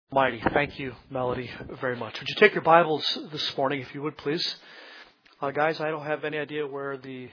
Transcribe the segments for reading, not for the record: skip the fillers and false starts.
Mighty. Thank you, Melody, very much. Would you take your Bibles this morning, if you would, please? Guys, I don't have any idea where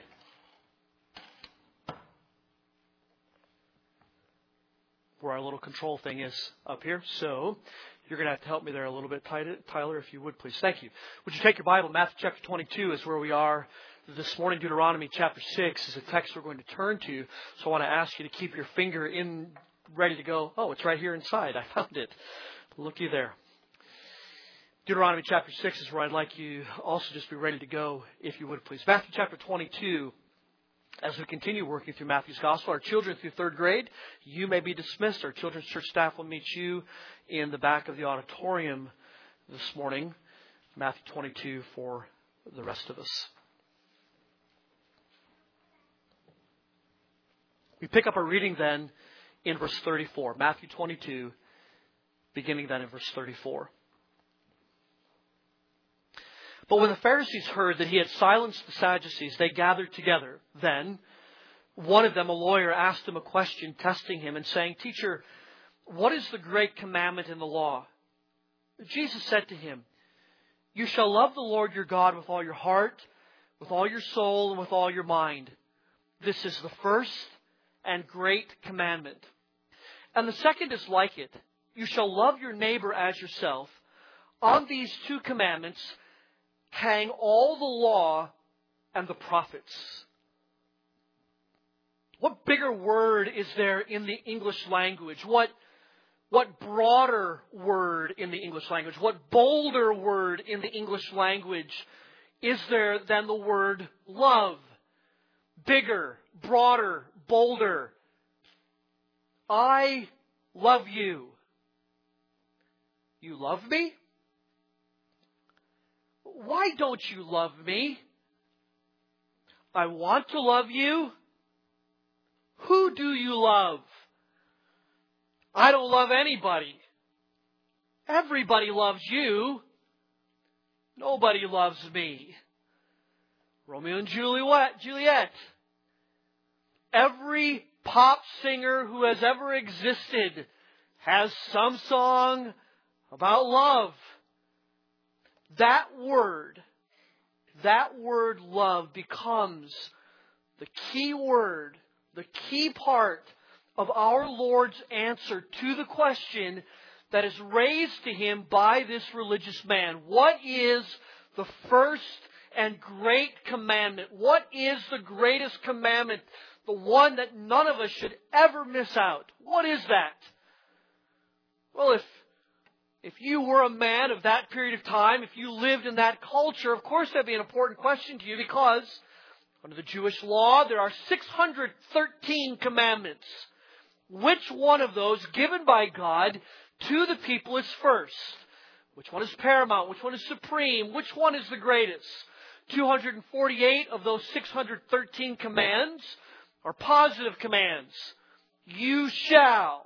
our little control thing is up here. So you're going to have to help me there a little bit, Tyler, if you would, please. Thank you. Would you take your Bible? Matthew chapter 22 is where we are this morning. Deuteronomy chapter 6 is a text we're going to turn to. So I want to ask you to keep your finger in, ready to go. Oh, it's right here inside. I found it. Looky there. Deuteronomy chapter 6 is where I'd like you also just be ready to go, if you would, please. Matthew chapter 22, as we continue working through Matthew's Gospel, our children through third grade, you may be dismissed. Our children's church staff will meet you in the back of the auditorium this morning. Matthew 22 for the rest of us. We pick up our reading then in verse 34. Matthew 22, beginning then in verse 34. But when the Pharisees heard that he had silenced the Sadducees, they gathered together. Then one of them, a lawyer, asked him a question, testing him and saying, "Teacher, what is the great commandment in the law?" Jesus said to him, "You shall love the Lord your God with all your heart, with all your soul, and with all your mind. This is the first and great commandment. And the second is like it. You shall love your neighbor as yourself. On these two commandments hang all the law and the prophets." What bigger word is there in the English language? What broader word in the English language? What bolder word in the English language is there than the word love? Bigger, broader, bolder. I love you. You love me? Why don't you love me? I want to love you. Who do you love? I don't love anybody. Everybody loves you. Nobody loves me. Romeo and Juliet. Every pop singer who has ever existed has some song about love. That word love becomes the key word, the key part of our Lord's answer to the question that is raised to him by this religious man. What is the first and great commandment? What is the greatest commandment? The one that none of us should ever miss out. What is that? Well, if you were a man of that period of time, if you lived in that culture, of course that'd be an important question to you, because under the Jewish law, there are 613 commandments. Which one of those given by God to the people is first? Which one is paramount? Which one is supreme? Which one is the greatest? 248 of those 613 commands are positive commands. You shall.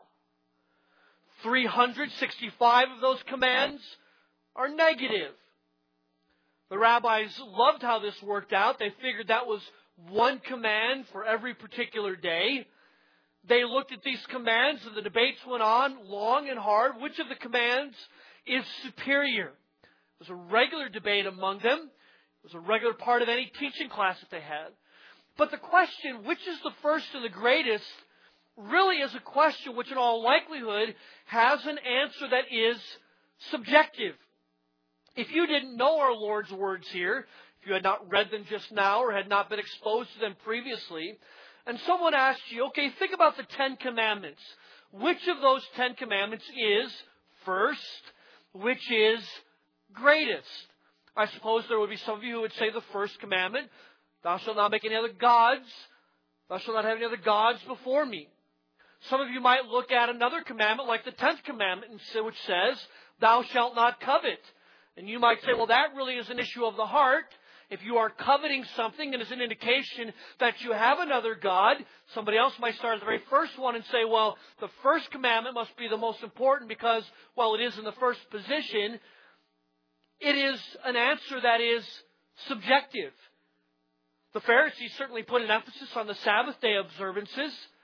365 of those commands are negative. The rabbis loved how this worked out. They figured that was one command for every particular day. They looked at these commands and the debates went on long and hard. Which of the commands is superior? It was a regular debate among them. It was a regular part of any teaching class that they had. But the question, which is the first and the greatest, really is a question which in all likelihood has an answer that is subjective. If you didn't know our Lord's words here, if you had not read them just now or had not been exposed to them previously, and someone asked you, okay, think about the 10 commandments. Which of those 10 commandments is first? Which is greatest? I suppose there would be some of you who would say the first commandment, thou shalt not make any other gods. Thou shalt not have any other gods before me. Some of you might look at another commandment like the 10th commandment, which says, thou shalt not covet. And you might say, well, that really is an issue of the heart. If you are coveting something and is an indication that you have another God, somebody else might start at the very first one and say, well, the first commandment must be the most important because, well, it is in the first position. It is an answer that is subjective. The Pharisees certainly put an emphasis on the Sabbath day observances.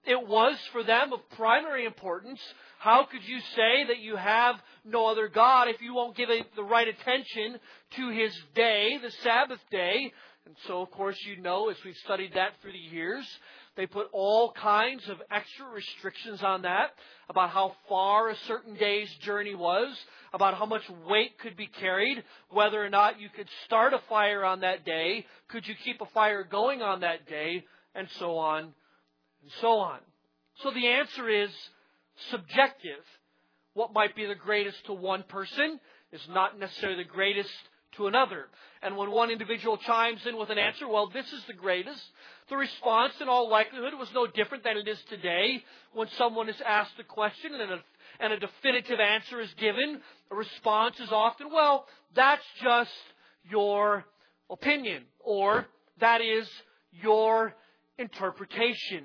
It was for them of primary importance. How could you say that you have no other God if you won't give the right attention to His day, the Sabbath day? And so, of course, you know, as we've studied that through the years, they put all kinds of extra restrictions on that, about how far a certain day's journey was, about how much weight could be carried, whether or not you could start a fire on that day, could you keep a fire going on that day, and so on and so on. So the answer is subjective. What might be the greatest to one person is not necessarily the greatest to another. And when one individual chimes in with an answer, well, this is the greatest, the response in all likelihood was no different than it is today. When someone is asked a question and a definitive answer is given, a response is often, well, that's just your opinion, or that is your interpretation.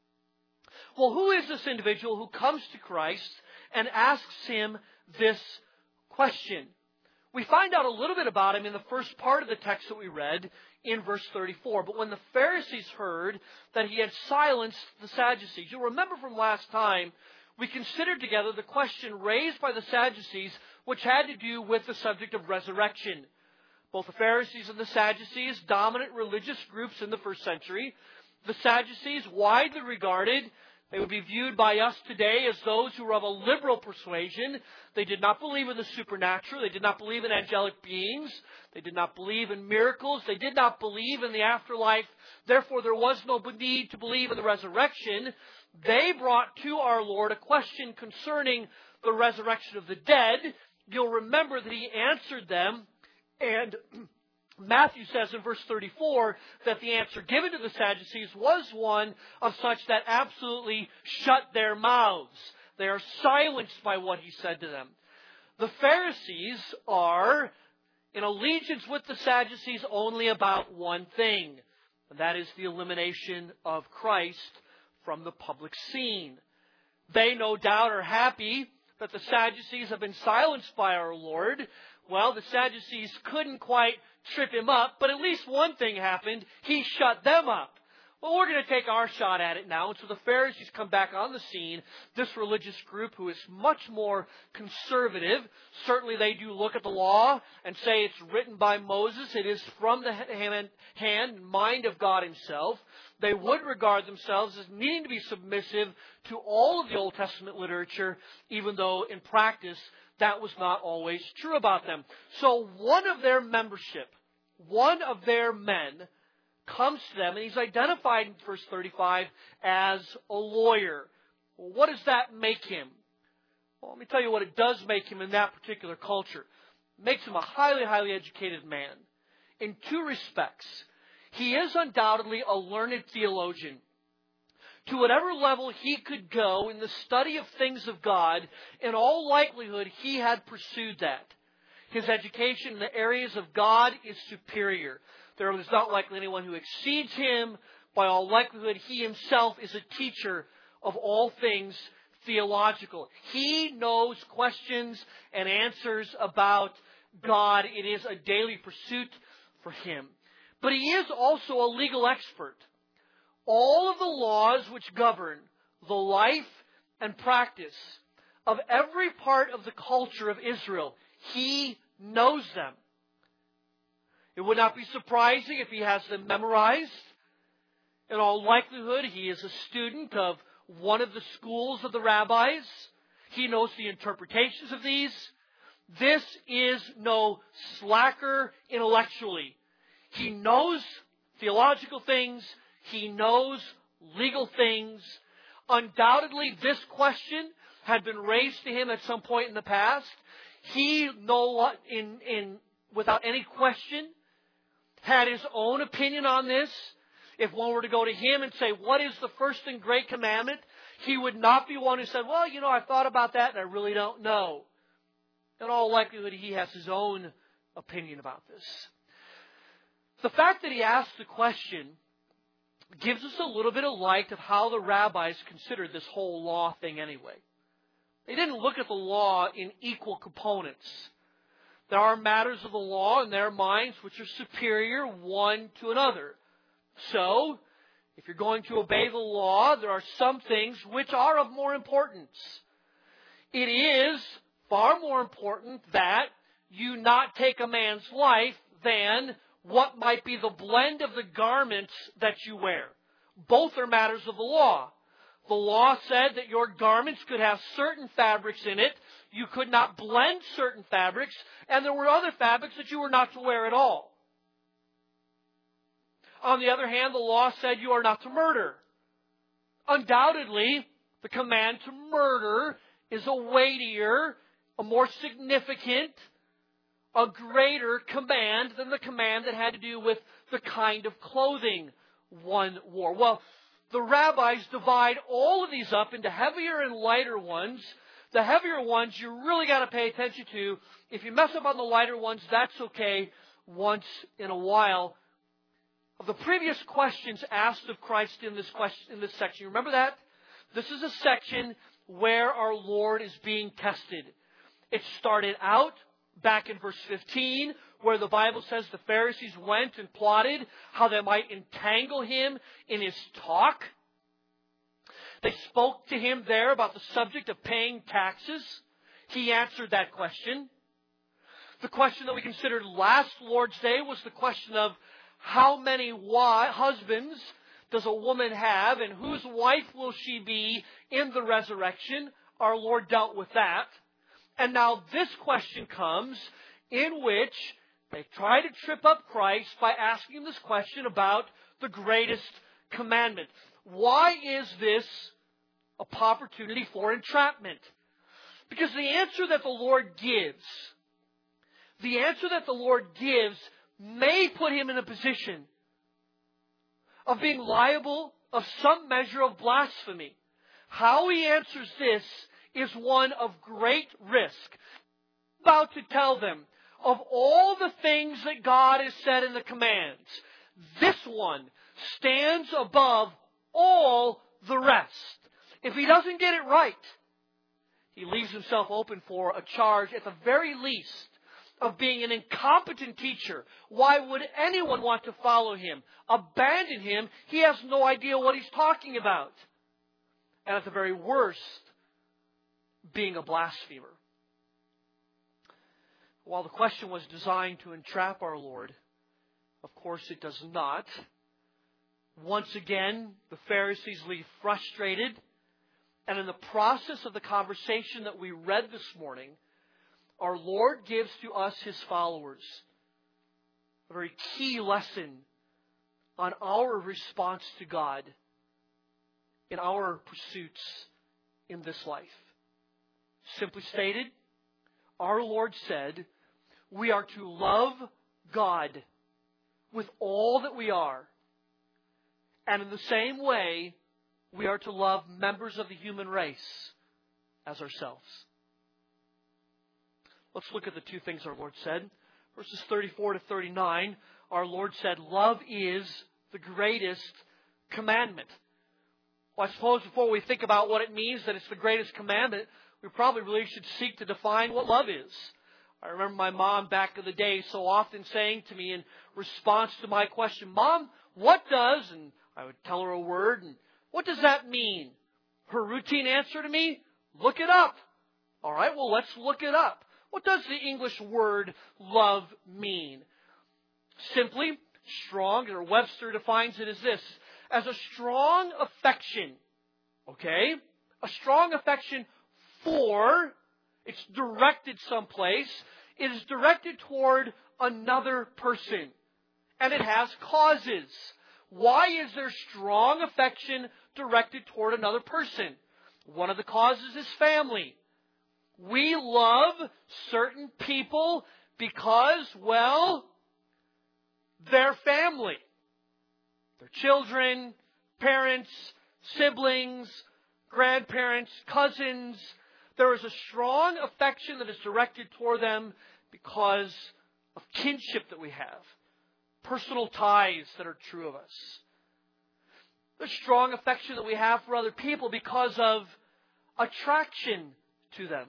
Well, who is this individual who comes to Christ and asks Him this question? We find out a little bit about Him in the first part of the text that we read in verse 34. But when the Pharisees heard that He had silenced the Sadducees, you'll remember from last time, we considered together the question raised by the Sadducees, which had to do with the subject of resurrection. Both the Pharisees and the Sadducees, dominant religious groups in the first century. The Sadducees, widely regarded, they would be viewed by us today as those who were of a liberal persuasion. They did not believe in the supernatural. They did not believe in angelic beings. They did not believe in miracles. They did not believe in the afterlife. Therefore, there was no need to believe in the resurrection. They brought to our Lord a question concerning the resurrection of the dead. You'll remember that He answered them, and Matthew says in verse 34 that the answer given to the Sadducees was one of such that absolutely shut their mouths. They are silenced by what He said to them. The Pharisees are in allegiance with the Sadducees only about one thing, and that is the elimination of Christ from the public scene. They no doubt are happy that the Sadducees have been silenced by our Lord. Well, the Sadducees couldn't quite trip Him up, but at least one thing happened. He shut them up. Well, we're going to take our shot at it now. And so the Pharisees come back on the scene, this religious group who is much more conservative. Certainly they do look at the law and say it's written by Moses. It is from the hand and mind of God Himself. They would regard themselves as needing to be submissive to all of the Old Testament literature, even though in practice that was not always true about them. So one of their membership, one of their men, comes to them, and he's identified in verse 35 as a lawyer. Well, what does that make him? Well, let me tell you what it does make him in that particular culture. It makes him a highly, highly educated man. In two respects. He is undoubtedly a learned theologian. To whatever level he could go in the study of things of God, in all likelihood, he had pursued that. His education in the areas of God is superior. There is not likely anyone who exceeds him. By all likelihood, he himself is a teacher of all things theological. He knows questions and answers about God. It is a daily pursuit for him. But he is also a legal expert. All of the laws which govern the life and practice of every part of the culture of Israel, he knows them. It would not be surprising if he has them memorized. In all likelihood, he is a student of one of the schools of the rabbis. He knows the interpretations of these. This is no slacker intellectually. He knows theological things. He knows legal things. Undoubtedly, this question had been raised to him at some point in the past. He, without any question, had his own opinion on this. If one were to go to him and say, what is the first and great commandment? He would not be one who said, well, I've thought about that and I really don't know. In all likelihood, he has his own opinion about this. The fact that he asked the question gives us a little bit of light of how the rabbis considered this whole law thing anyway. They didn't look at the law in equal components. There are matters of the law in their minds which are superior one to another. So, If you're going to obey the law, there are some things which are of more importance. It is far more important that you not take a man's life than what might be the blend of the garments that you wear. Both are matters of the law. The law said that your garments could have certain fabrics in it. You could not blend certain fabrics, and there were other fabrics that you were not to wear at all. On the other hand, the law said you are not to murder. Undoubtedly, the command to murder is a weightier, a more significant, a greater command than the command that had to do with the kind of clothing one wore. Well, the rabbis divide all of these up into heavier and lighter ones. The heavier ones you really got to pay attention to. If you mess up on the lighter ones, that's okay once in a while. Of the previous questions asked of Christ in this section, you remember that? This is a section where our Lord is being tested. It started out back in verse 15, where the Bible says the Pharisees went and plotted how they might entangle him in his talk. They spoke to him there about the subject of paying taxes. He answered that question. The question that we considered last Lord's Day was the question of how many husbands does a woman have and whose wife will she be in the resurrection? Our Lord dealt with that. And now this question comes in which they try to trip up Christ by asking this question about the greatest commandment. Why is this an opportunity for entrapment? Because the answer that the Lord gives may put him in a position of being liable of some measure of blasphemy. How he answers this is one of great risk. I'm about to tell them, of all the things that God has said in the commands, this one stands above all the rest. If he doesn't get it right, he leaves himself open for a charge, at the very least, of being an incompetent teacher. Why would anyone want to follow him? Abandon him? He has no idea what he's talking about. And at the very worst, being a blasphemer. While the question was designed to entrap our Lord, of course it does not. Once again, the Pharisees leave frustrated. And in the process of the conversation that we read this morning, our Lord gives to us, his followers, a very key lesson on our response to God in our pursuits in this life. Simply stated, our Lord said, we are to love God with all that we are. And in the same way, we are to love members of the human race as ourselves. Let's look at the two things our Lord said. Verses 34 to 39, our Lord said, love is the greatest commandment. Well, I suppose before we think about what it means that it's the greatest commandment, we probably really should seek to define what love is. I remember my mom back in the day so often saying to me in response to my question, Mom, what does, and I would tell her a word, and what does that mean? Her routine answer to me, look it up. All right, well, let's look it up. What does the English word love mean? Simply, strong, or Webster defines it as this, as a strong affection, okay? A strong affection for, it's directed someplace, it is directed toward another person, and it has causes. Why is there strong affection directed toward another person? One of the causes is family. We love certain people because, well, they're family. They're children, parents, siblings, grandparents, cousins. There is a strong affection that is directed toward them because of kinship that we have. Personal ties that are true of us. There's strong affection that we have for other people because of attraction to them.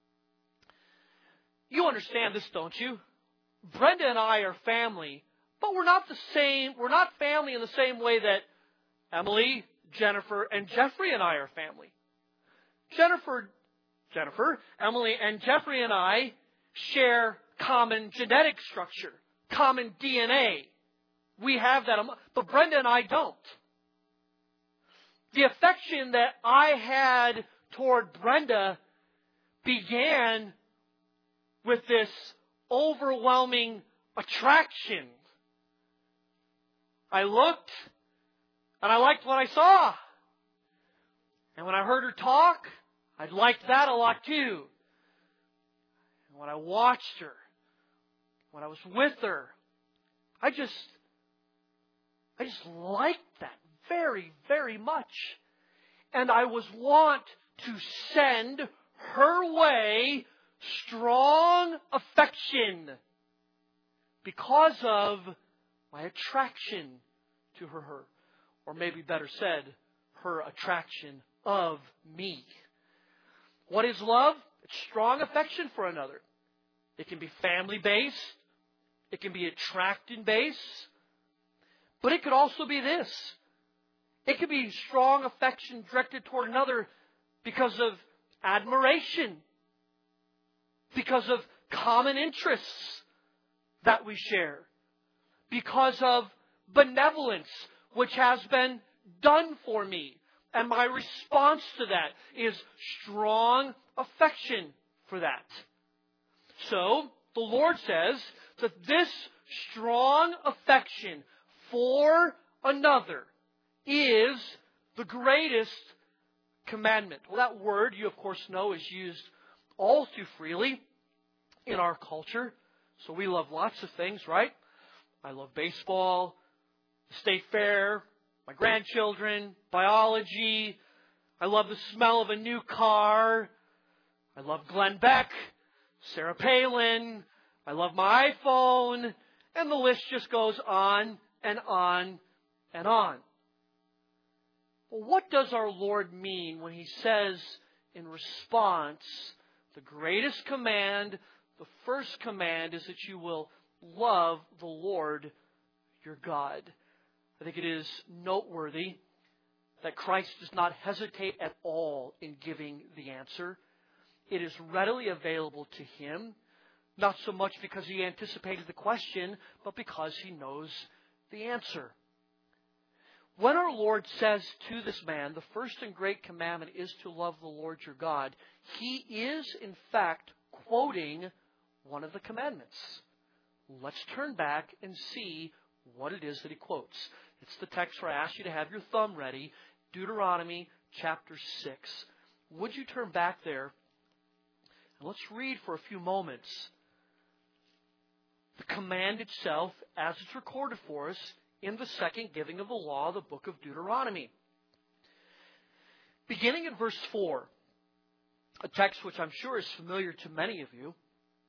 You understand this, don't you? Brenda and I are family, but we're not the same. We're not family in the same way that Emily, Jennifer, and Jeffrey and I are family. Jennifer, Emily, and Jeffrey and I share common genetic structure, common DNA. We have that, but Brenda and I don't. The affection that I had toward Brenda began with this overwhelming attraction. I looked, and I liked what I saw. And when I heard her talk, I liked that a lot too. And when I watched her, when I was with her, I just liked that very, very much. And I was wont to send her way strong affection because of my attraction to her. Or maybe better said, her attraction of me. What is love? It's strong affection for another. It can be family-based. It can be attraction-based. But it could also be this. It could be strong affection directed toward another because of admiration, because of common interests that we share, because of benevolence which has been done for me. And my response to that is strong affection for that. So, the Lord says that this strong affection for another is the greatest commandment. Well, that word, you of course know, is used all too freely in our culture. So we love lots of things, right? I love baseball, the state fair, my grandchildren, biology. I love the smell of a new car. I love Glenn Beck, Sarah Palin. I love my iPhone. And the list just goes on and on and on. Well, what does our Lord mean when He says in response, the greatest command, the first command is that you will love the Lord your God? I think it is noteworthy that Christ does not hesitate at all in giving the answer. It is readily available to Him, not so much because He anticipated the question, but because He knows the answer. When our Lord says to this man, the first and great commandment is to love the Lord your God, He is, in fact, quoting one of the commandments. Let's turn back and see what it is that He quotes. It's the text where I ask you to have your thumb ready, Deuteronomy chapter 6. Would you turn back there? And let's read for a few moments the command itself as it's recorded for us in the second giving of the law, the book of Deuteronomy. Beginning at verse 4, a text which I'm sure is familiar to many of you,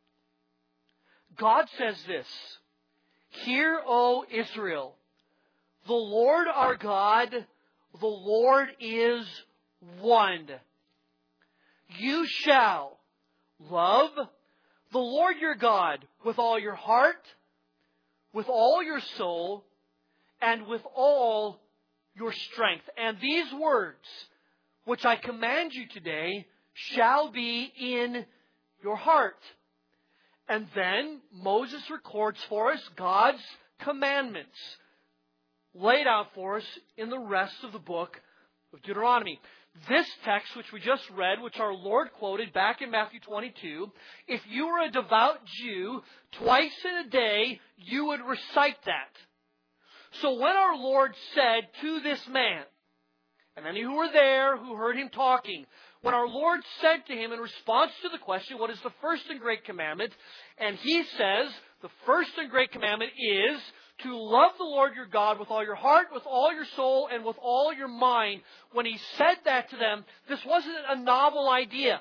God says this, "Hear, O Israel, the Lord our God, the Lord is one. You shall love the Lord your God with all your heart, with all your soul, and with all your strength. And these words, which I command you today, shall be in your heart." And then Moses records for us God's commandments laid out for us in the rest of the book of Deuteronomy. This text, which we just read, which our Lord quoted back in Matthew 22, if you were a devout Jew, twice in a day, you would recite that. So when our Lord said to this man, and any who were there who heard Him talking, when our Lord said to him in response to the question, what is the first and great commandment? And he says, the first and great commandment is to love the Lord your God with all your heart, with all your soul, and with all your mind. When He said that to them, this wasn't a novel idea.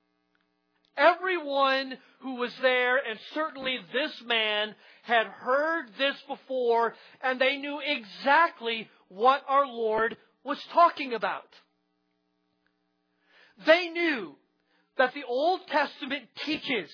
Everyone who was there, and certainly this man, had heard this before, and they knew exactly what our Lord was talking about. They knew that the Old Testament teaches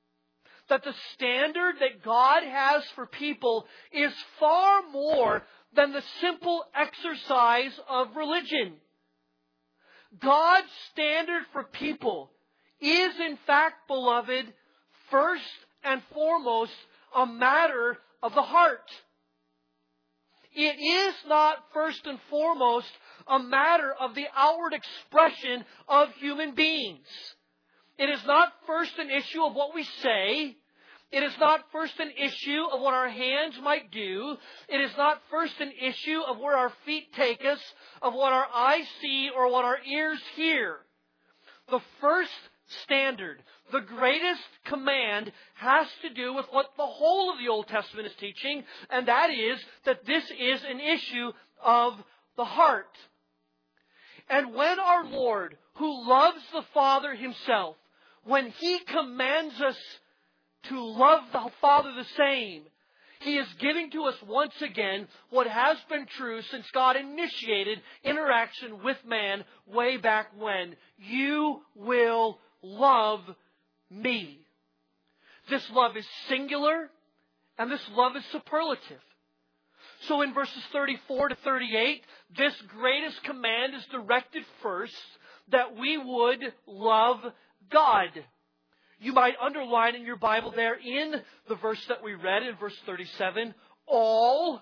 that the standard that God has for people is far more than the simple exercise of religion. God's standard for people is, in fact, beloved, first and foremost, a matter of the heart. It is not first and foremost a matter of the outward expression of human beings. It is not first an issue of what we say. It is not first an issue of what our hands might do. It is not first an issue of where our feet take us, of what our eyes see or what our ears hear. The first standard, the greatest command, has to do with what the whole of the Old Testament is teaching, and that is that this is an issue of the heart. And when our Lord, who loves the Father Himself, when He commands us to love the Father the same, He is giving to us once again what has been true since God initiated interaction with man way back when. You will love me. This love is singular, and this love is superlative. So in verses 34 to 38, this greatest command is directed first that we would love God. You might underline in your Bible there in the verse that we read in verse 37, all,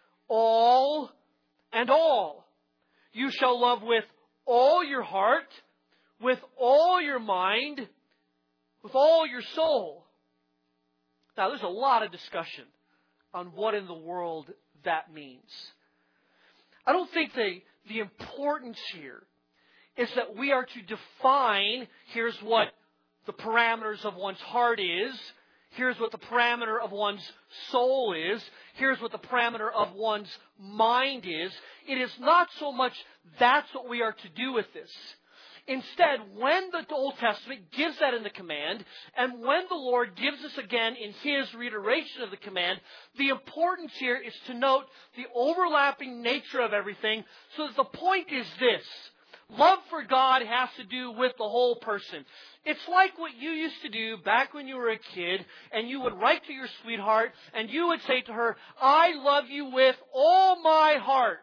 and all. You shall love with all your heart, with all your mind, with all your soul. Now, there's a lot of discussion on what in the world that means. I don't think the importance here is that we are to define, here's what the parameters of one's heart is, here's what the parameter of one's soul is, here's what the parameter of one's mind is. It is not so much that's what we are to do with this. Instead, when the Old Testament gives that in the command, and when the Lord gives us again in His reiteration of the command, the importance here is to note the overlapping nature of everything, so that the point is this. Love for God has to do with the whole person. It's like what you used to do back when you were a kid, and you would write to your sweetheart, and you would say to her, I love you with all my heart.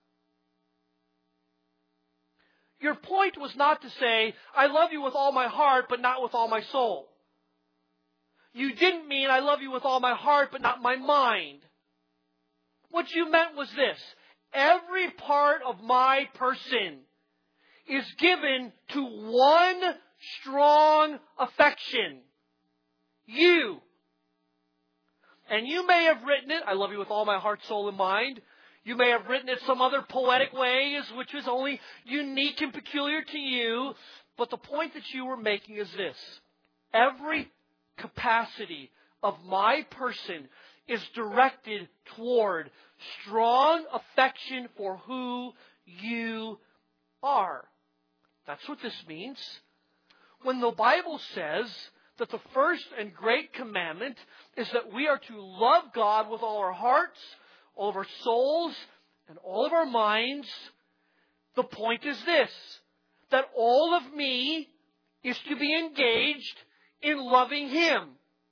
Your point was not to say, I love you with all my heart, but not with all my soul. You didn't mean, I love you with all my heart, but not my mind. What you meant was this. Every part of my person is given to one strong affection. You. And you may have written it, I love you with all my heart, soul, and mind. You may have written it some other poetic ways, which is only unique and peculiar to you. But the point that you were making is this. Every capacity of my person is directed toward strong affection for who you are. That's what this means. When the Bible says that the first and great commandment is that we are to love God with all our hearts, all of our souls, and all of our minds, the point is this, that all of me is to be engaged in loving Him.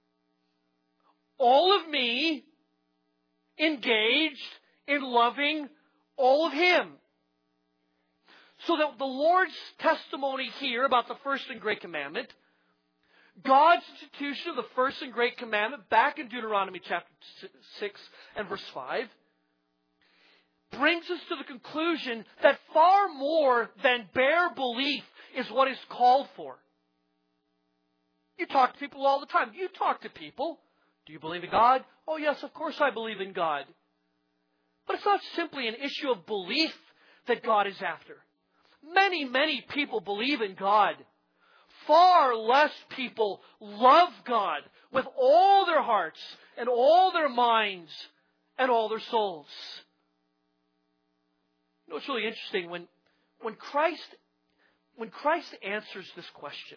All of me engaged in loving all of Him. So that the Lord's testimony here about the first and great commandment, God's institution of the first and great commandment back in Deuteronomy chapter 6 and verse 5, brings us to the conclusion that far more than bare belief is what is called for. You talk to people all the time. You talk to people. Do you believe in God? Oh yes, of course I believe in God. But it's not simply an issue of belief that God is after. Many, many people believe in God. Far less people love God with all their hearts and all their minds and all their souls. You know, it's really interesting when Christ answers this question,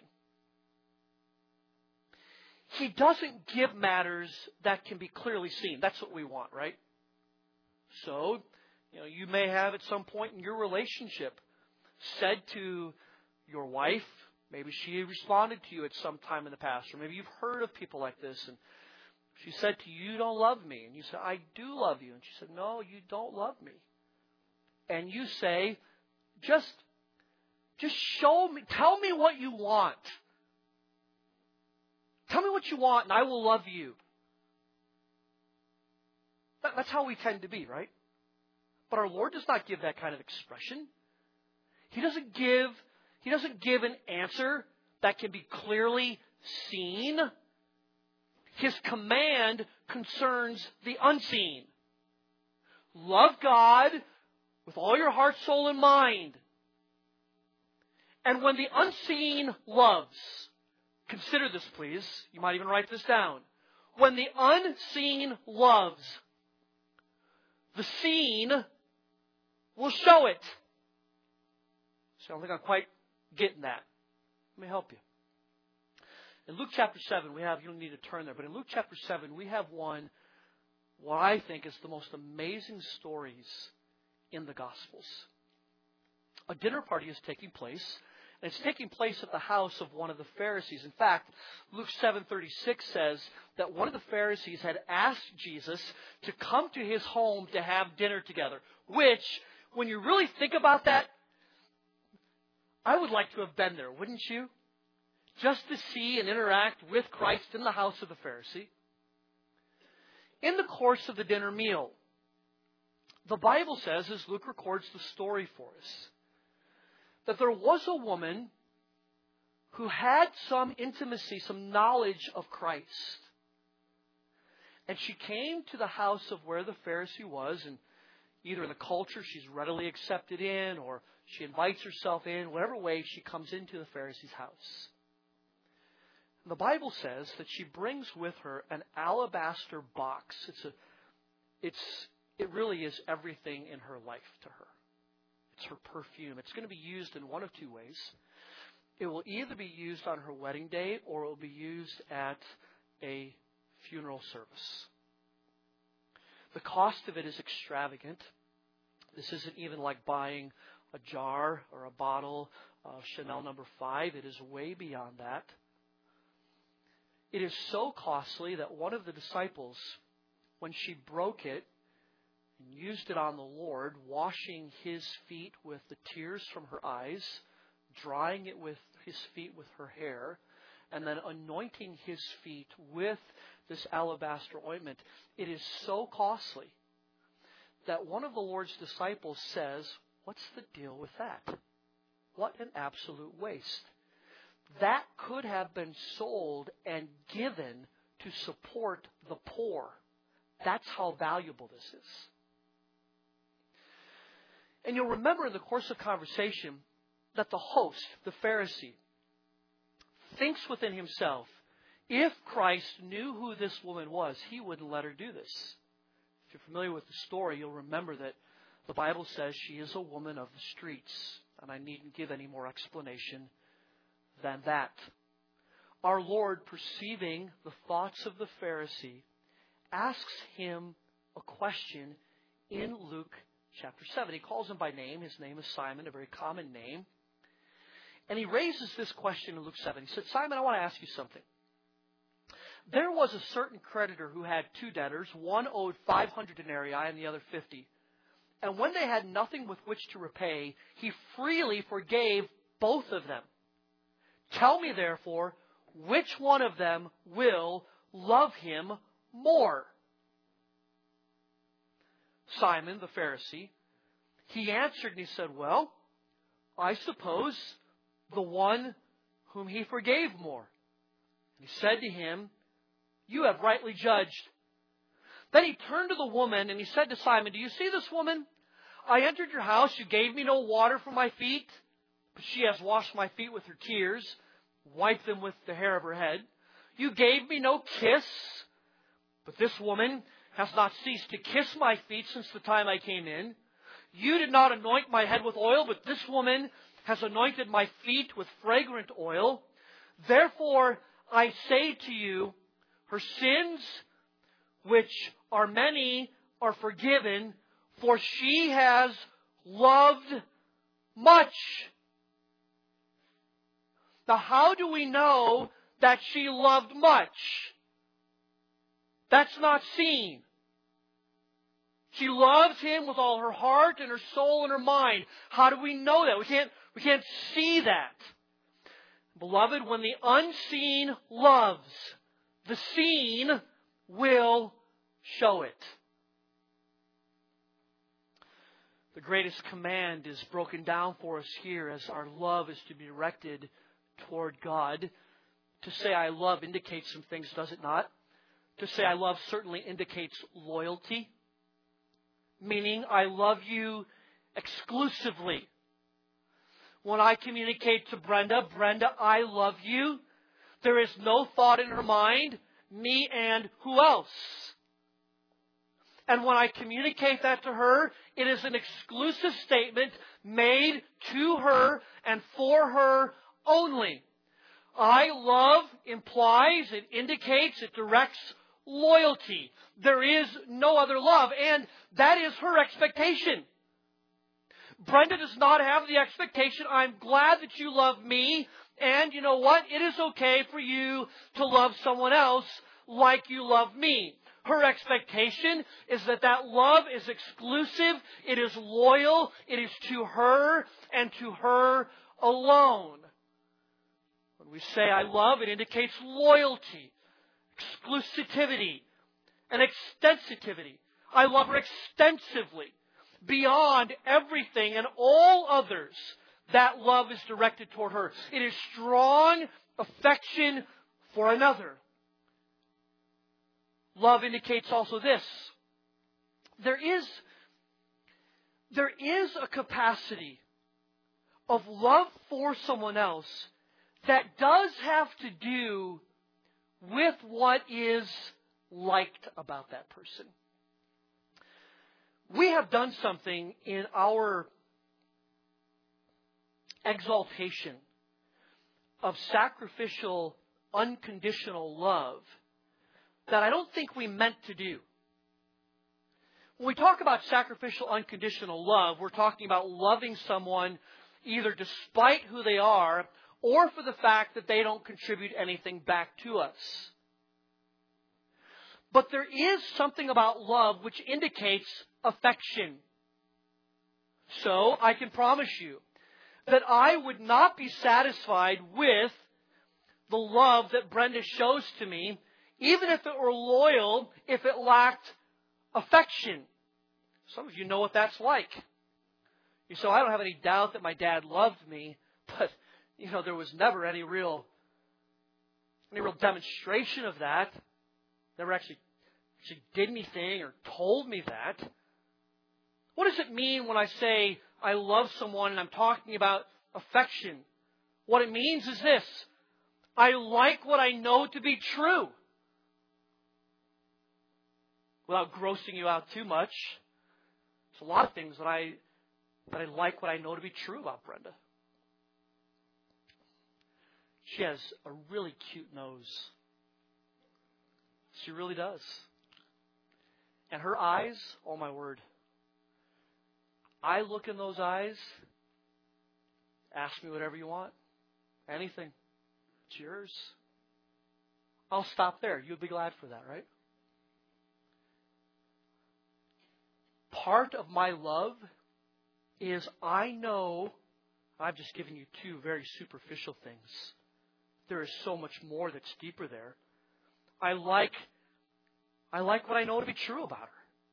He doesn't give matters that can be clearly seen. That's what we want, right? So, you may have at some point in your relationship said to your wife, maybe she responded to you at some time in the past, or maybe you've heard of people like this, and She said to you, you don't love me. And you said, I do love you. And she said, no, you don't love me. And you say, just show me, tell me what you want. Tell me what you want and I will love you. That's how we tend to be, right? But our Lord does not give that kind of expression. He doesn't give an answer that can be clearly seen. His command concerns the unseen. Love God with all your heart, soul, and mind. And when the unseen loves, consider this please, you might even write this down. When the unseen loves, the seen will show it. So I don't think I'm quite getting that. Let me help you. In Luke chapter 7, you don't need to turn there, but in Luke chapter 7, we have what I think is the most amazing stories in the Gospels. A dinner party is taking place, and it's taking place at the house of one of the Pharisees. In fact, Luke 7:36 says that one of the Pharisees had asked Jesus to come to his home to have dinner together, which, when you really think about that, I would like to have been there, wouldn't you? Just to see and interact with Christ in the house of the Pharisee. In the course of the dinner meal, the Bible says, as Luke records the story for us, that there was a woman who had some intimacy, some knowledge of Christ. And she came to the house of where the Pharisee was, and either in the culture she's readily accepted in, or she invites herself in, whatever way she comes into the Pharisee's house. The Bible says that she brings with her an alabaster box. It really is everything in her life to her. It's her perfume. It's going to be used in one of two ways. It will either be used on her wedding day or it will be used at a funeral service. The cost of it is extravagant. This isn't even like buying a jar or a bottle of Chanel No. 5. It is way beyond that. It is so costly that one of the disciples, when she broke it and used it on the Lord, washing his feet with the tears from her eyes, drying it with his feet with her hair, and then anointing his feet with this alabaster ointment, it is so costly that one of the Lord's disciples says, what's the deal with that? What an absolute waste. That could have been sold and given to support the poor. That's how valuable this is. And you'll remember in the course of conversation that the host, the Pharisee, thinks within himself, if Christ knew who this woman was, he wouldn't let her do this. If you're familiar with the story, you'll remember that the Bible says she is a woman of the streets. And I needn't give any more explanation than that. Our Lord, perceiving the thoughts of the Pharisee, asks him a question in Luke chapter 7. He calls him by name. His name is Simon, a very common name. And he raises this question in Luke 7. He said, Simon, I want to ask you something. There was a certain creditor who had two debtors. One owed 500 denarii and the other 50. And when they had nothing with which to repay, he freely forgave both of them. Tell me, therefore, which one of them will love him more? Simon, the Pharisee, he answered and he said, well, I suppose the one whom he forgave more. And he said to him, you have rightly judged. Then he turned to the woman and he said to Simon, do you see this woman? I entered your house. You gave me no water for my feet, but she has washed my feet with her tears, wiped them with the hair of her head. You gave me no kiss, but this woman has not ceased to kiss my feet since the time I came in. You did not anoint my head with oil, but this woman has anointed my feet with fragrant oil. Therefore, I say to you, her sins, which are many, are forgiven, for she has loved much. Now, how do we know that she loved much? That's not seen. She loves Him with all her heart and her soul and her mind. How do we know that? We can't see that. Beloved, when the unseen loves, the seen will show it. The greatest command is broken down for us here as our love is to be directed toward God. To say I love indicates some things, does it not? To say I love certainly indicates loyalty. Meaning I love you exclusively. When I communicate to Brenda, I love you. There is no thought in her mind, me and who else? And when I communicate that to her, it is an exclusive statement made to her and for her only. I love implies, it indicates, it directs loyalty. There is no other love, and that is her expectation. Brenda does not have the expectation, I'm glad that you love me, and you know what? It is okay for you to love someone else like you love me. Her expectation is that that love is exclusive, it is loyal, it is to her and to her alone. When we say I love, it indicates loyalty, exclusivity, and extensivity. I love her extensively, beyond everything and all others. That love is directed toward her. It is strong affection for another. Love indicates also this. There is a capacity of love for someone else that does have to do with what is liked about that person. We have done something in our exaltation of sacrificial, unconditional love that I don't think we meant to do. When we talk about sacrificial, unconditional love, we're talking about loving someone either despite who they are or for the fact that they don't contribute anything back to us. But there is something about love which indicates affection. So I can promise you that I would not be satisfied with the love that Brenda shows to me, even if it were loyal, if it lacked affection. Some of you know what that's like. You say, I don't have any doubt that my dad loved me, but there was never any real demonstration of that. Never actually did anything or told me that. What does it mean when I say I love someone and I'm talking about affection? What it means is this. I like what I know to be true. Without grossing you out too much, there's a lot of things that I like what I know to be true about Brenda. She has a really cute nose. She really does. And her eyes, oh my word. I look in those eyes, ask me whatever you want. Anything. It's yours. I'll stop there. You'd be glad for that, right? Part of my love is I know, I've just given you two very superficial things. There is so much more that's deeper there. I like what I know to be true about her.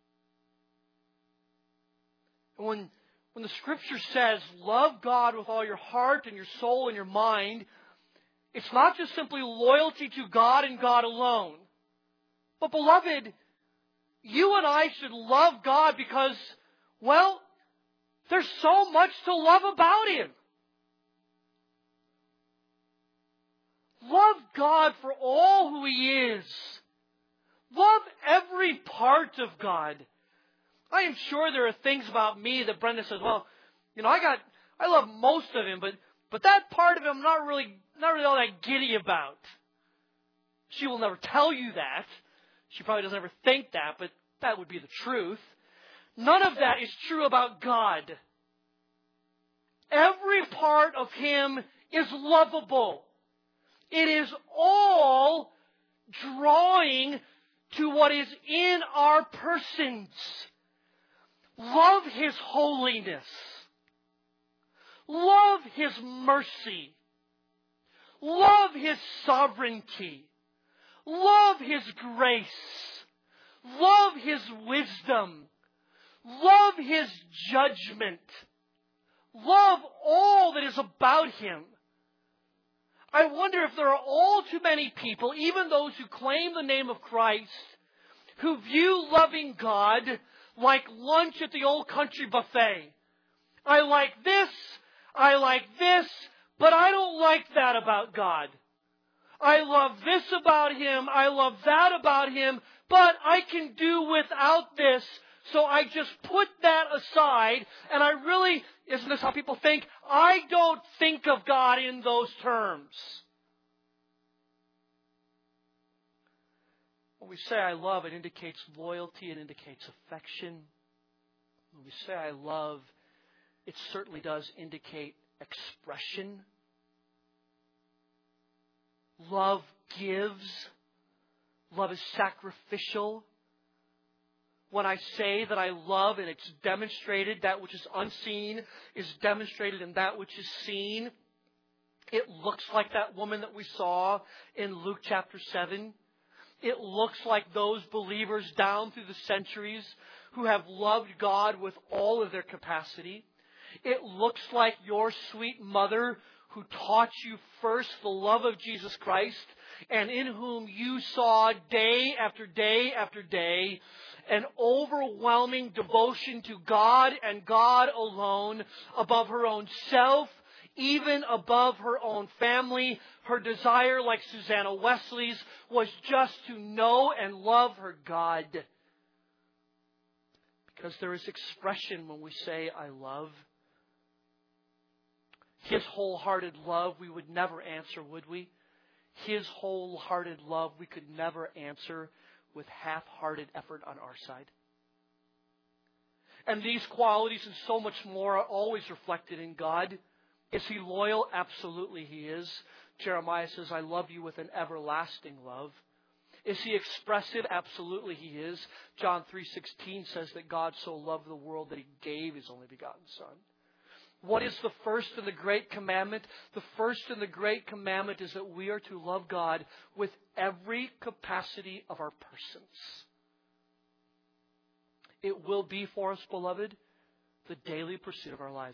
And when the Scripture says, love God with all your heart and your soul and your mind, it's not just simply loyalty to God and God alone. But beloved, you and I should love God because, well, there's so much to love about Him. Love God for all who He is. Love every part of God. I am sure there are things about me that Brenda says, well, I love most of Him, but that part of Him I'm not really all that giddy about. She will never tell you that. She probably doesn't ever think that, but that would be the truth. None of that is true about God. Every part of Him is lovable. It is all drawing to what is in our persons. Love His holiness. Love His mercy. Love His sovereignty. Love His grace. Love His wisdom. Love His judgment. Love all that is about Him. I wonder if there are all too many people, even those who claim the name of Christ, who view loving God like lunch at the old country buffet. I like this, but I don't like that about God. I love this about Him, I love that about Him, but I can do without this, so I just put that aside, and I really, isn't this how people think? I don't think of God in those terms. When we say I love, it indicates loyalty, it indicates affection. When we say I love, it certainly does indicate expression. Love gives. Love is sacrificial. When I say that I love and it's demonstrated, that which is unseen is demonstrated in that which is seen. It looks like that woman that we saw in Luke chapter 7. It looks like those believers down through the centuries who have loved God with all of their capacity. It looks like your sweet mother who taught you first the love of Jesus Christ and in whom you saw day after day after day an overwhelming devotion to God and God alone above her own self, even above her own family. Her desire, like Susanna Wesley's, was just to know and love her God. Because there is expression when we say, I love. His wholehearted love we would never answer, would we? His wholehearted love we could never answer with half-hearted effort on our side. And these qualities and so much more are always reflected in God. Is He loyal? Absolutely He is. Jeremiah says, I love you with an everlasting love. Is He expressive? Absolutely He is. John 3:16 says that God so loved the world that He gave His only begotten Son. What is the first and the great commandment? The first and the great commandment is that we are to love God with every capacity of our persons. It will be for us, beloved, the daily pursuit of our lives.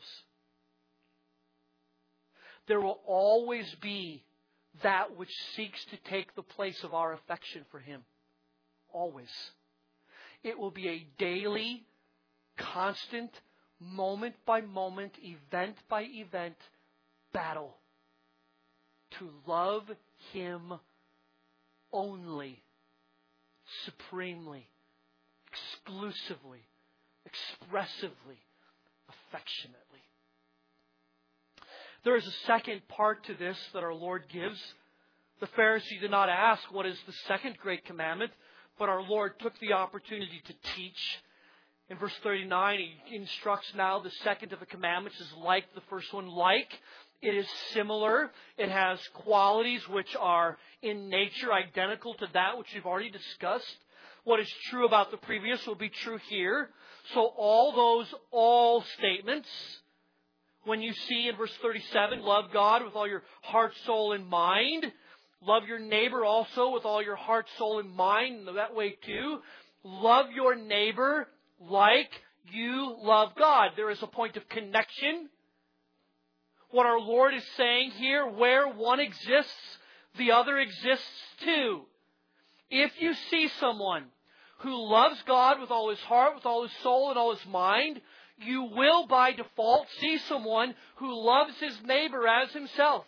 There will always be that which seeks to take the place of our affection for Him. Always. It will be a daily, constant, moment by moment, event by event battle to love Him only, supremely, exclusively, expressively, affectionately. There is a second part to this that our Lord gives. The Pharisee did not ask what is the second great commandment, but our Lord took the opportunity to teach. In verse 39, He instructs now the second of the commandments is like the first one. Like, it is similar. It has qualities which are in nature identical to that which we've already discussed. What is true about the previous will be true here. So all statements, when you see in verse 37, love God with all your heart, soul, and mind. Love your neighbor also with all your heart, soul, and mind. That way too. Love your neighbor like you love God. There is a point of connection. What our Lord is saying here, where one exists, the other exists too. If you see someone who loves God with all his heart, with all his soul, and all his mind, you will by default see someone who loves his neighbor as himself.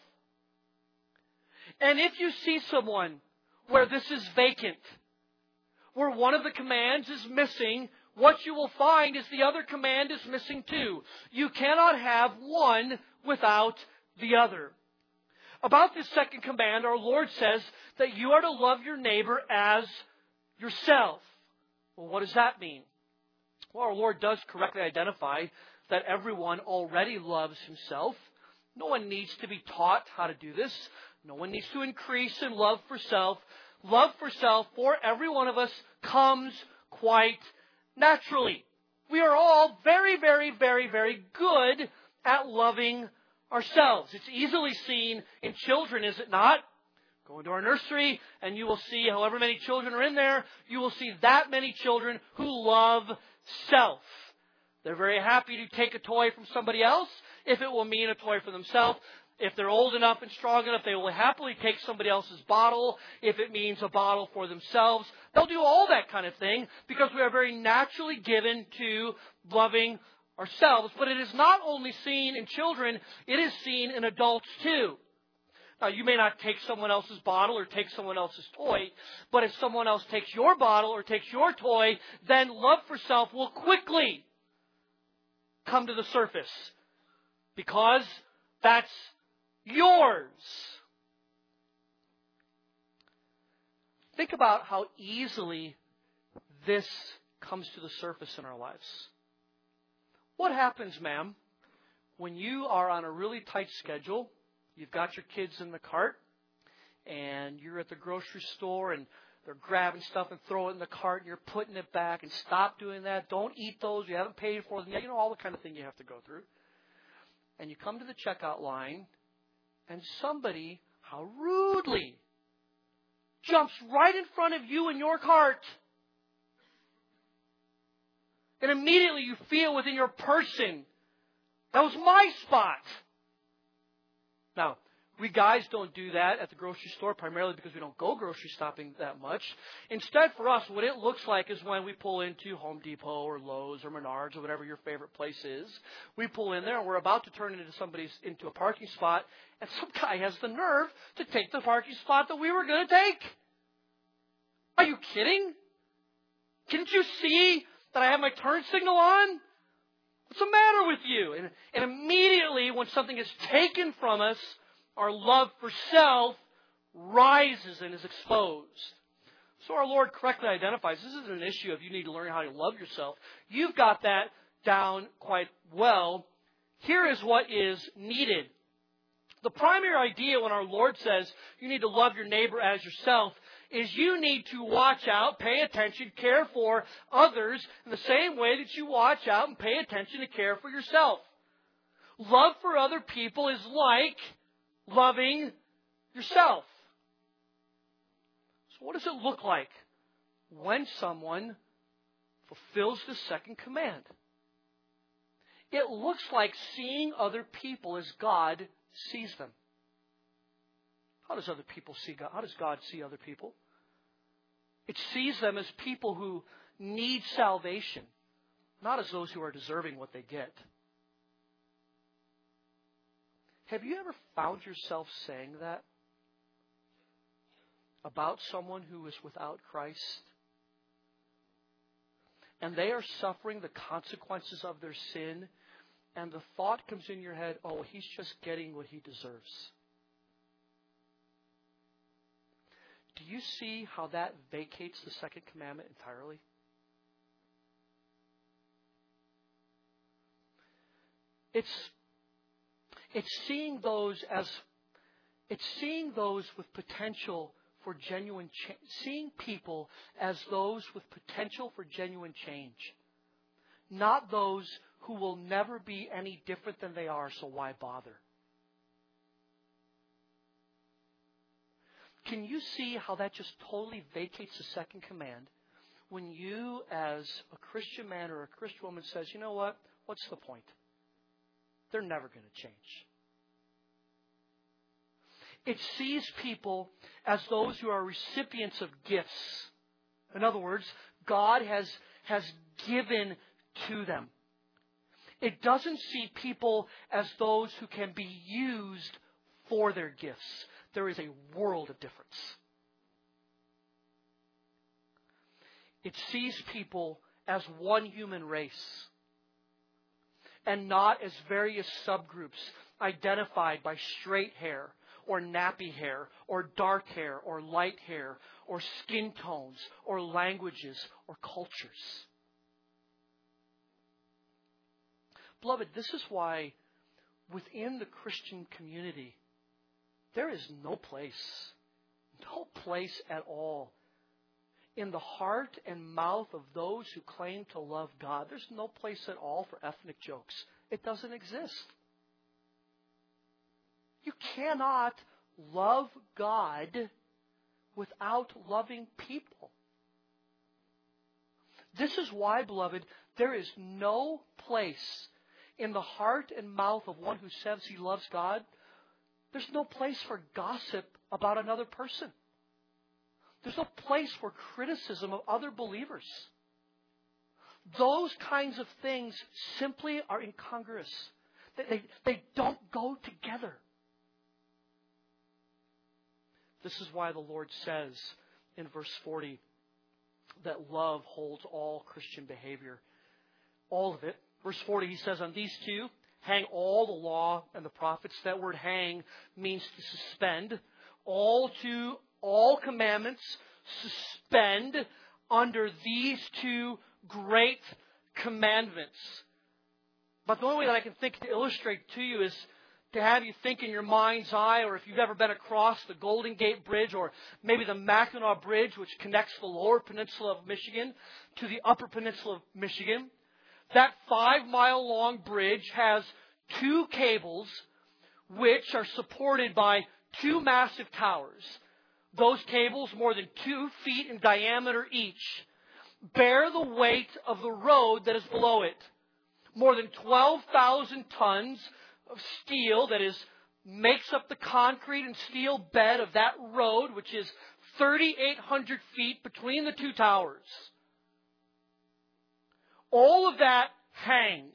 And if you see someone where this is vacant, where one of the commands is missing, what you will find is the other command is missing too. You cannot have one without the other. About this second command, our Lord says that you are to love your neighbor as yourself. Well, what does that mean? Well, our Lord does correctly identify that everyone already loves himself. No one needs to be taught how to do this. No one needs to increase in love for self. love for self for every one of us comes quite naturally. We are all very, very, very, very good at loving ourselves. It's easily seen in children, is it not? Go into our nursery and you will see however many children are in there, you will see that many children who love self. They're very happy to take a toy from somebody else if it will mean a toy for themselves. If they're old enough and strong enough, they will happily take somebody else's bottle if it means a bottle for themselves. They'll do all that kind of thing because we are very naturally given to loving ourselves. But it is not only seen in children, it is seen in adults too. Now, you may not take someone else's bottle or take someone else's toy, but if someone else takes your bottle or takes your toy, then love for self will quickly come to the surface because that's yours. Think about how easily this comes to the surface in our lives. What happens, ma'am, when you are on a really tight schedule? You've got your kids in the cart, and you're at the grocery store, and they're grabbing stuff and throwing it in the cart, and you're putting it back, and stop doing that. Don't eat those. You haven't paid for them yet. You know, all the kind of thing you have to go through. And you come to the checkout line, and somebody, how rudely, jumps right in front of you in your cart. And immediately you feel within your person, that was my spot. Now, we guys don't do that at the grocery store, primarily because we don't go grocery shopping that much. Instead, for us, what it looks like is when we pull into Home Depot or Lowe's or Menards or whatever your favorite place is. We pull in there and we're about to turn into a parking spot, and some guy has the nerve to take the parking spot that we were going to take. Are you kidding? Didn't you see that I have my turn signal on? What's the matter with you? And immediately when something is taken from us, our love for self rises and is exposed. So our Lord correctly identifies this isn't an issue of you need to learn how to love yourself. You've got that down quite well. Here is what is needed. The primary idea when our Lord says you need to love your neighbor as yourself is you need to watch out, pay attention, care for others in the same way that you watch out and pay attention and care for yourself. Love for other people is like loving yourself. So what does it look like when someone fulfills the second command? It looks like seeing other people as God sees them. How does other people see God? How does God see other people? It sees them as people who need salvation, not as those who are deserving what they get. Have you ever found yourself saying that about someone who is without Christ? And they are suffering the consequences of their sin, and the thought comes in your head, oh, he's just getting what he deserves. Do you see how that vacates the second commandment entirely? It's seeing those with potential for genuine change. Seeing people as those with potential for genuine change. Not those who will never be any different than they are, so why bother? Can you see how that just totally vacates the second command when you, as a Christian man or a Christian woman, says, you know what? What's the point? They're never going to change. It sees people as those who are recipients of gifts. In other words, God has given to them. It doesn't see people as those who can be used for their gifts. There is a world of difference. It sees people as one human race and not as various subgroups identified by straight hair or nappy hair or dark hair or light hair or skin tones or languages or cultures. Beloved, this is why within the Christian community, there is no place, No place at all. In the heart and mouth of those who claim to love God, there's no place at all for ethnic jokes. It doesn't exist. You cannot love God without loving people. This is why, beloved, there is no place in the heart and mouth of one who says he loves God. There's no place for gossip about another person. There's no place for criticism of other believers. Those kinds of things simply are incongruous. They don't go together. This is why the Lord says in verse 40 that love holds all Christian behavior. All of it. Verse 40, he says, on these two hang all the law and the prophets. That word hang means to suspend. All commandments suspend under these two great commandments. But the only way that I can think to illustrate to you is to have you think in your mind's eye, or if you've ever been across the Golden Gate Bridge or maybe the Mackinac Bridge, which connects the lower peninsula of Michigan to the upper peninsula of Michigan. That 5-mile-long bridge has two cables which are supported by two massive towers. Those cables, more than 2 feet in diameter each, bear the weight of the road that is below it. More than 12,000 tons of steel that makes up the concrete and steel bed of that road, which is 3,800 feet between the two towers. All of that hangs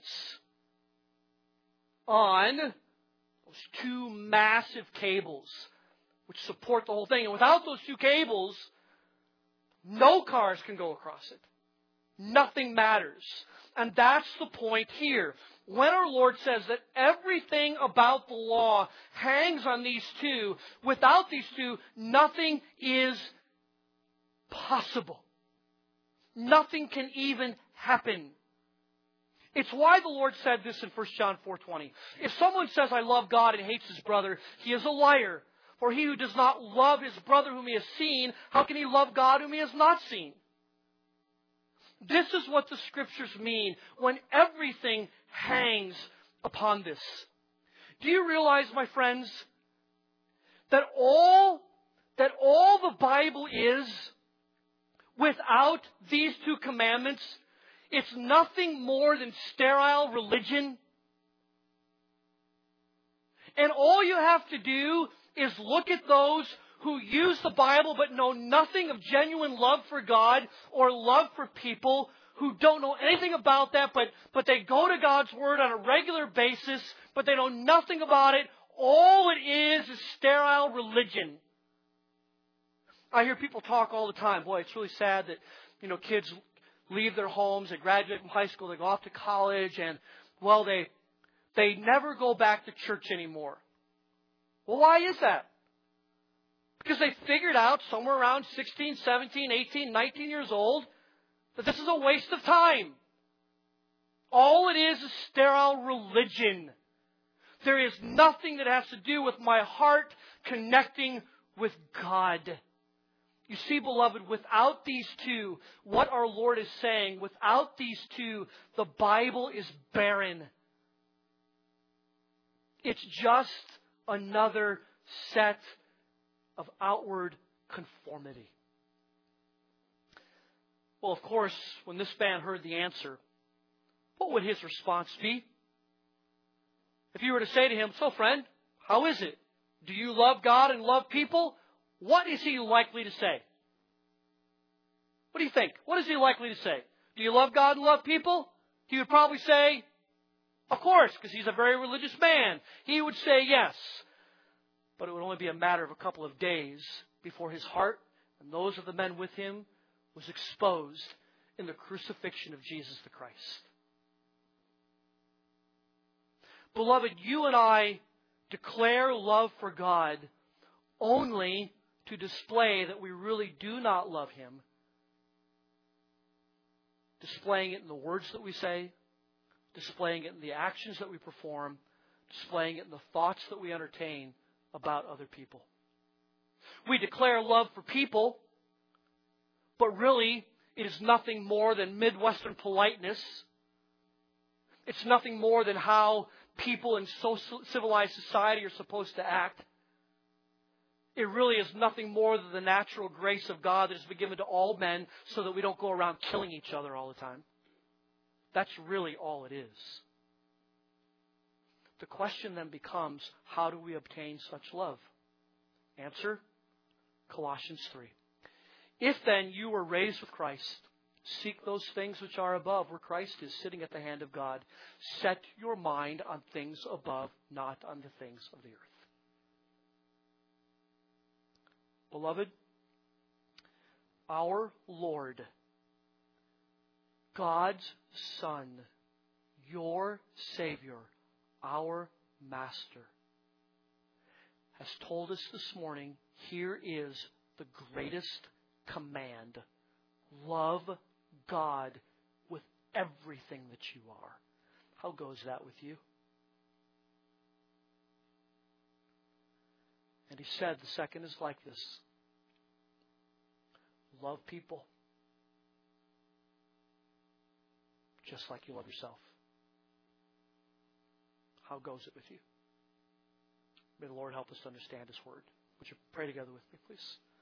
on those two massive cables which support the whole thing. And without those two cables, no cars can go across it. Nothing matters. And that's the point here. When our Lord says that everything about the law hangs on these two, without these two, nothing is possible. Nothing can even happen. It's why the Lord said this in 1 John 4:20. If someone says, I love God and hates his brother, he is a liar. For he who does not love his brother whom he has seen, how can he love God whom he has not seen? This is what the Scriptures mean when everything hangs upon this. Do you realize, my friends, that all the Bible is, without these two commandments, it's nothing more than sterile religion? And all you have to do is look at those who use the Bible but know nothing of genuine love for God or love for people, who don't know anything about that, but they go to God's Word on a regular basis, but they know nothing about it. All it is sterile religion. I hear people talk all the time. Boy, it's really sad that, kids leave their homes, they graduate from high school, they go off to college, and, well, they never go back to church anymore. Well, why is that? Because they figured out somewhere around 16, 17, 18, 19 years old that this is a waste of time. All it is sterile religion. There is nothing that has to do with my heart connecting with God. You see, beloved, without these two, what our Lord is saying, without these two, the Bible is barren. It's just another set of outward conformity. Well, of course, when this man heard the answer, what would his response be? If you were to say to him, so friend, how is it? Do you love God and love people? What is he likely to say? What do you think? What is he likely to say? Do you love God and love people? He would probably say, of course, because he's a very religious man. He would say yes. But it would only be a matter of a couple of days before his heart and those of the men with him was exposed in the crucifixion of Jesus the Christ. Beloved, you and I declare love for God only to display that we really do not love Him. Displaying it in the words that we say, displaying it in the actions that we perform, displaying it in the thoughts that we entertain about other people. We declare love for people, but really it is nothing more than Midwestern politeness. It's nothing more than how people in civilized society are supposed to act. It really is nothing more than the natural grace of God that has been given to all men so that we don't go around killing each other all the time. That's really all it is. The question then becomes, how do we obtain such love? Answer, Colossians 3. If then you were raised with Christ, seek those things which are above, where Christ is sitting at the hand of God. Set your mind on things above, not on the things of the earth. Beloved, our Lord, God's Son, your Savior, our Master, has told us this morning, here is the greatest command. Love God with everything that you are. How goes that with you? And he said, the second is like this. Love people just like you love yourself. How goes it with you? May the Lord help us to understand His Word. Would you pray together with me, please?